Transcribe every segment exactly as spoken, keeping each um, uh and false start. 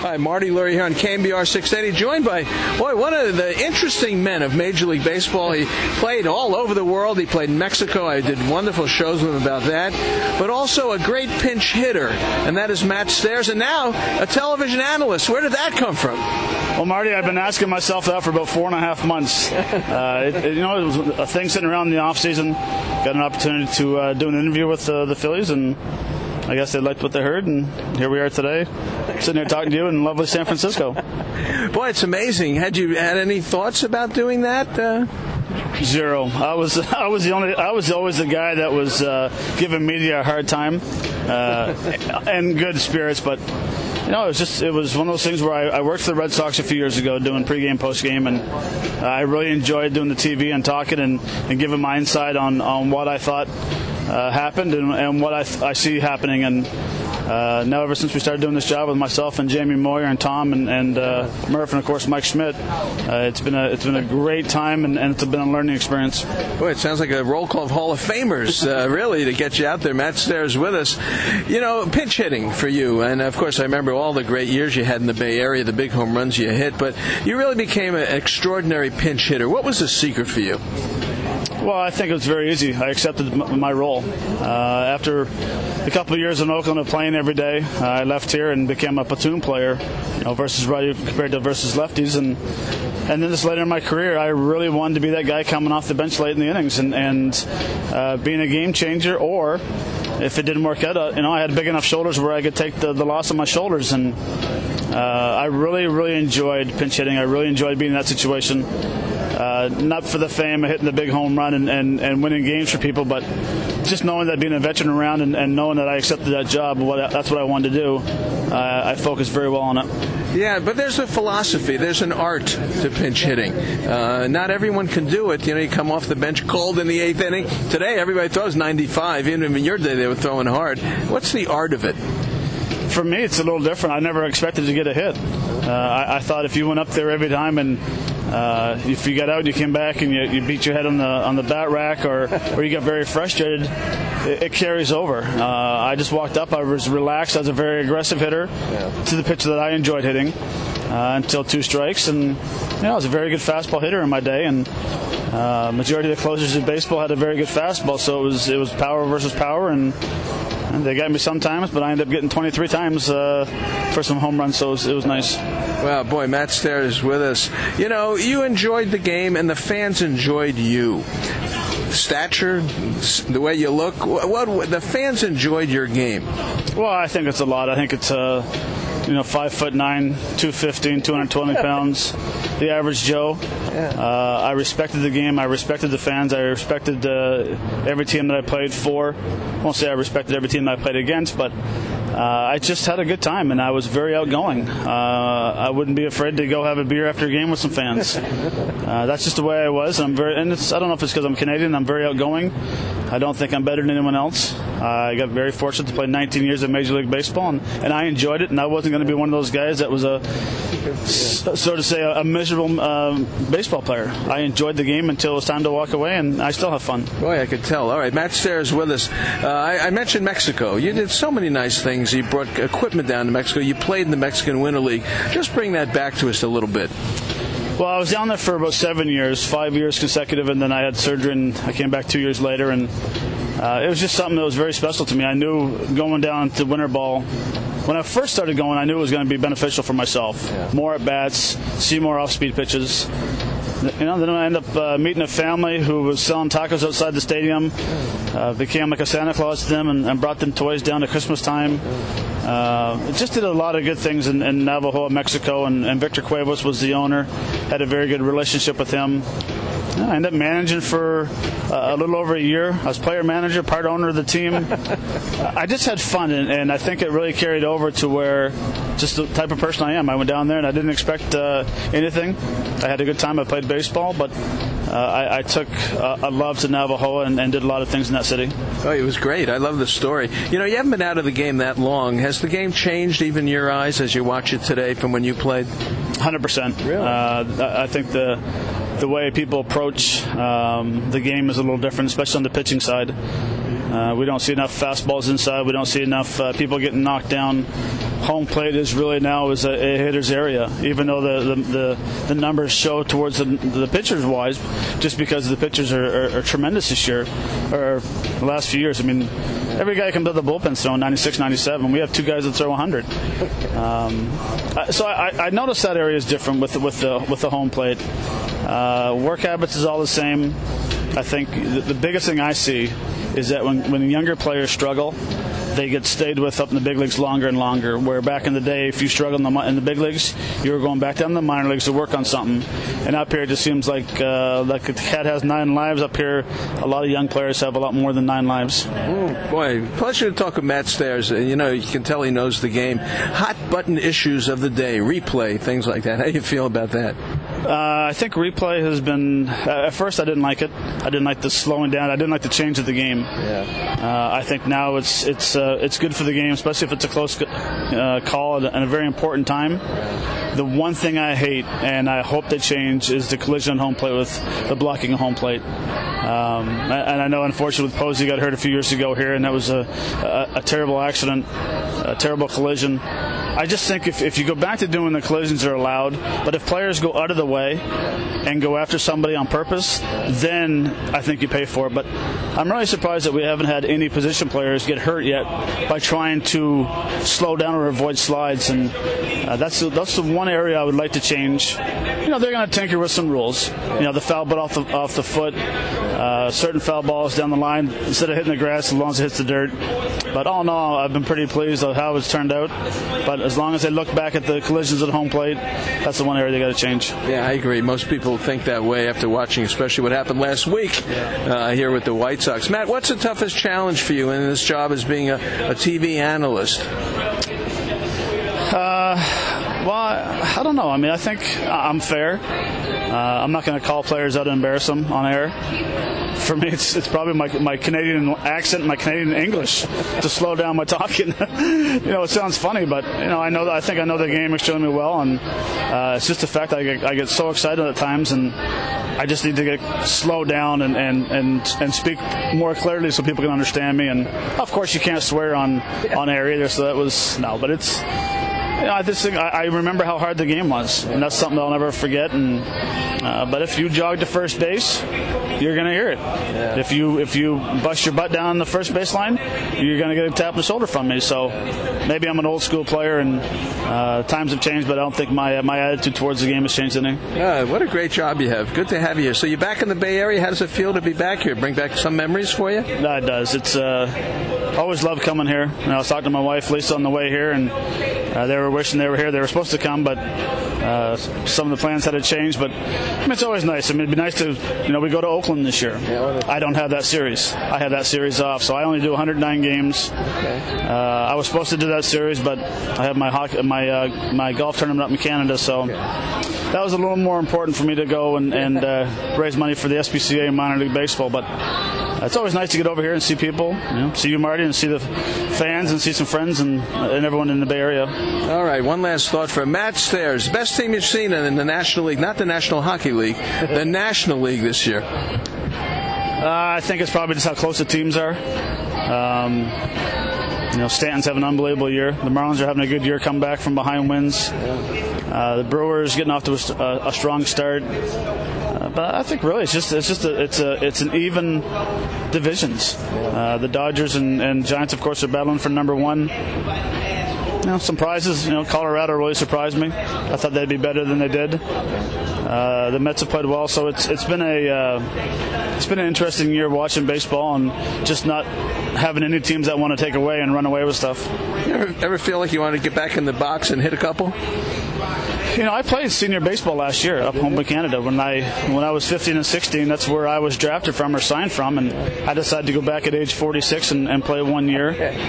Hi, Marty Lurie here on K M B R six eighty, joined by, boy, one of the interesting men of Major League Baseball. He played all over the world. He played in Mexico. I did wonderful shows with him about that. But also a great pinch hitter, and that is Matt Stairs. And now a television analyst. Where did that come from? Well, Marty, I've been asking myself that for about four and a half months. Uh, it, it, you know, it was a thing sitting around in the off season. Got an opportunity to uh, do an interview with uh, the Phillies, and I guess they liked what they heard, and here we are today, sitting here talking to you in lovely San Francisco. Boy, it's amazing. Had you had any thoughts about doing that? Uh... Zero. I was I was the only I was always the guy that was uh, giving media a hard time, uh, and good spirits, but. You know, it was just it was one of those things where I, I worked for the Red Sox a few years ago doing pregame, postgame, and uh, I really enjoyed doing the T V and talking and, and giving my insight on, on what I thought uh, happened and, and what I, th- I see happening. And uh, now, ever since we started doing this job with myself and Jamie Moyer and Tom and, and uh, Murph and of course Mike Schmidt, uh, it's been a it's been a great time and, and it's been a learning experience. Boy, it sounds like a roll call of Hall of Famers, uh, really, to get you out there. Matt Stairs with us. You know, pinch hitting for you, and of course I remember all the great years you had in the Bay Area, the big home runs you hit, but you really became an extraordinary pinch hitter. What was the secret for you? Well, I think it was very easy. I accepted my role. Uh, after a couple of years in Oakland of playing every day, uh, I left here and became a platoon player, you know, versus righty compared to versus lefties. And and then this later in my career, I really wanted to be that guy coming off the bench late in the innings and, and uh, being a game changer. Or if it didn't work out, uh, you know, I had big enough shoulders where I could take the, the loss on my shoulders. And uh, I really, really enjoyed pinch hitting. I really enjoyed being in that situation. Uh, not for the fame of hitting the big home run and, and, and winning games for people, but just knowing that being a veteran around and, and knowing that I accepted that job, what, that's what I wanted to do, uh, I focused very well on it. Yeah, but there's a philosophy. There's an art to pinch hitting. Uh, not everyone can do it. You know, you come off the bench cold in the eighth inning. Today, everybody throws ninety-five. Even in your day, they were throwing hard. What's the art of it? For me, it's a little different. I never expected to get a hit. Uh, I, I thought if you went up there every time and uh, if you got out and you came back and you, you beat your head on the on the bat rack or, or you got very frustrated, it, it carries over. Uh, I just walked up. I was relaxed. I was a very aggressive hitter yeah. to the pitch that I enjoyed hitting uh, until two strikes. And you know, I was a very good fastball hitter in my day. And uh, majority of the closers in baseball had a very good fastball. So it was it was power versus power. And And they got me sometimes, but I ended up getting twenty-three times uh, for some home runs, so it was, it was nice. Well, boy, Matt Stairs is with us. You know, you enjoyed the game, and the fans enjoyed you. Stature, the way you look, what, what the fans enjoyed your game. Well, I think it's a lot. I think it's uh, you know, five foot nine, two fifteen, two hundred twenty pounds. The average Joe. Yeah. Uh, I respected the game. I respected the fans. I respected uh, every team that I played for. I won't say I respected every team that I played against, but uh, I just had a good time, and I was very outgoing. Uh, I wouldn't be afraid to go have a beer after a game with some fans. Uh, that's just the way I was. I'm very, and it's, I don't know if it's because I'm Canadian. I'm very outgoing. I don't think I'm better than anyone else. Uh, I got very fortunate to play nineteen years of Major League Baseball, and, and I enjoyed it, and I wasn't going to be one of those guys that was a, so to say, a, a miserable um, baseball player. I enjoyed the game until it was time to walk away, and I still have fun. Boy, I could tell. All right, Matt Stairs with us. Uh, I, I mentioned Mexico. You did so many nice things. You brought equipment down to Mexico. You played in the Mexican Winter League. Just bring that back to us a little bit. Well, I was down there for about seven years, five years consecutive, and then I had surgery, and I came back two years later, and uh, it was just something that was very special to me. I knew going down to winter ball, when I first started going, I knew it was going to be beneficial for myself. Yeah. More at-bats, see more off-speed pitches. You know, then I ended up uh, meeting a family who was selling tacos outside the stadium. Uh, became like a Santa Claus to them and, and brought them toys down to Christmas time. Uh, just did a lot of good things in, in Navajo, Mexico, and, and Victor Cuevas was the owner. Had a very good relationship with him. I ended up managing for uh, a little over a year. I was player manager, part owner of the team. I just had fun, and, and I think it really carried over to where just the type of person I am. I went down there, and I didn't expect uh, anything. I had a good time. I played baseball, but uh, I, I took uh, a love to Navajo and, and did a lot of things in that city. Oh, it was great. I love the story. You know, you haven't been out of the game that long. Has the game changed even in your eyes as you watch it today from when you played? one hundred percent. Really? Uh, I think the the way people approach um, the game is a little different, especially on the pitching side. Uh, we don't see enough fastballs inside. We don't see enough uh, people getting knocked down. Home plate is really now is a, a hitter's area, even though the the, the, the numbers show towards the, the pitchers wise, just because the pitchers are, are, are tremendous this year, or the last few years. I mean, every guy comes out of the bullpen throwing ninety-six, ninety-seven. We have two guys that throw one hundred. Um, so I, I noticed that area is different with the, with the with the home plate. Uh, work habits is all the same. I think the, the biggest thing I see is that when when younger players struggle, they get stayed with up in the big leagues longer and longer, where back in the day, if you struggled in the, in the big leagues, you were going back down to the minor leagues to work on something. And up here, it just seems like uh, like the cat has nine lives. Up here, a lot of young players have a lot more than nine lives. Mm, boy, pleasure to talk with Matt Stairs. You know, you can tell he knows the game. Hot button issues of the day, replay, things like that. How do you feel about that? Uh, I think replay has been. Uh, at first, I didn't like it. I didn't like the slowing down. I didn't like the change of the game. Yeah. Uh, I think now it's it's uh, it's good for the game, especially if it's a close uh, call at a very important time. The one thing I hate, and I hope they change, is the collision on home plate with the blocking of home plate. Um, and I know, unfortunately, with Posey got hurt a few years ago here, and that was a, a, a terrible accident, a terrible collision. I just think if, if you go back to doing the collisions that are allowed, but if players go out of the way and go after somebody on purpose, then I think you pay for it. But I'm really surprised that we haven't had any position players get hurt yet by trying to slow down or avoid slides. And uh, that's the, that's the one area I would like to change. You know, they're going to tinker with some rules. You know, the foul ball off the off the foot, uh, certain foul balls down the line instead of hitting the grass, as long as it hits the dirt. But all in all, I've been pretty pleased with how it's turned out. But as long as they look back at the collisions at home plate, that's the one area they got to change. Yeah, I agree. Most people think that way after watching, especially what happened last week uh, here with the White Sox. Matt, what's the toughest challenge for you in this job as being a, a T V analyst? Uh, well, I, I don't know. I mean, I think I'm fair. Uh, I'm not going to call players out and embarrass them on air. For me, it's it's probably my my Canadian accent, my Canadian English, to slow down my talking. You know, it sounds funny, but you know, I know that I think I know the game extremely well, and uh, it's just the fact that I get, I get so excited at times, and I just need to get slow down and, and, and, and speak more clearly so people can understand me. And of course, you can't swear on on air either, so that was no, but it's. You know, I just think I, I remember how hard the game was, and that's something I'll never forget. And uh, but if you jog to first base, you're going to hear it. Yeah. If you if you bust your butt down the first base line, you're going to get a tap on the shoulder from me. So maybe I'm an old school player, and uh, times have changed, but I don't think my my attitude towards the game has changed any. Yeah, what a great job you have. Good to have you here. So you're back in the Bay Area. How does it feel to be back here? Bring back some memories for you? No, it does. It's uh, always loved coming here. You know, I was talking to my wife Lisa on the way here, and uh, they were wishing they were here. They were supposed to come, but uh, some of the plans had to change. But I mean, it's always nice. I mean, it'd be nice to, you know, we go to Oakland this year. I don't have that series. I have that series off, so I only do one hundred nine games. Okay. Uh, I was supposed to do that series, but I have my hockey, my uh, my golf tournament up in Canada, so okay. That was a little more important for me to go and, and uh, raise money for the S P C A and minor league baseball. But it's always nice to get over here and see people, you know, see you, Marty, and see the fans and see some friends and, and everyone in the Bay Area. All right, one last thought for Matt Stairs. Best team you've seen in the National League, not the National Hockey League, the National League this year. Uh, I think it's probably just how close the teams are. Um, you know, Stanton's having an unbelievable year. The Marlins are having a good year, come back from behind wins. Uh, the Brewers getting off to a, a strong start. Uh, but I think really it's just it's just a, it's a it's an even divisions. Uh, the Dodgers and, and Giants, of course, are battling for number one. You know, some prizes. You know, Colorado really surprised me. I thought they'd be better than they did. Uh, the Mets have played well, so it's it's been a uh, it's been an interesting year watching baseball and just not having any teams that want to take away and run away with stuff. You ever, ever feel like you want to get back in the box and hit a couple? You know, I played senior baseball last year up home in Canada. When I when I was fifteen and sixteen, that's where I was drafted from or signed from, and I decided to go back at age forty-six and, and play one year.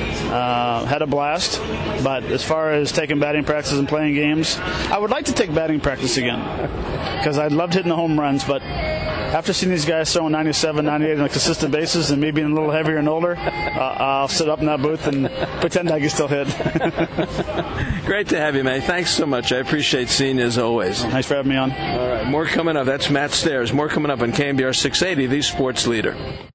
Uh, had a blast, but as far as taking batting practice and playing games, I would like to take batting practice again because I loved hitting the home runs, but after seeing these guys throwing ninety-seven, ninety-eight on a consistent basis and me being a little heavier and older, uh, I'll sit up in that booth and pretend I can still hit. Great to have you, man. Thanks so much. I appreciate seeing you as always. Thanks for having me on. All right, more coming up. That's Matt Stairs. More coming up on K N B R six eighty, the sports leader.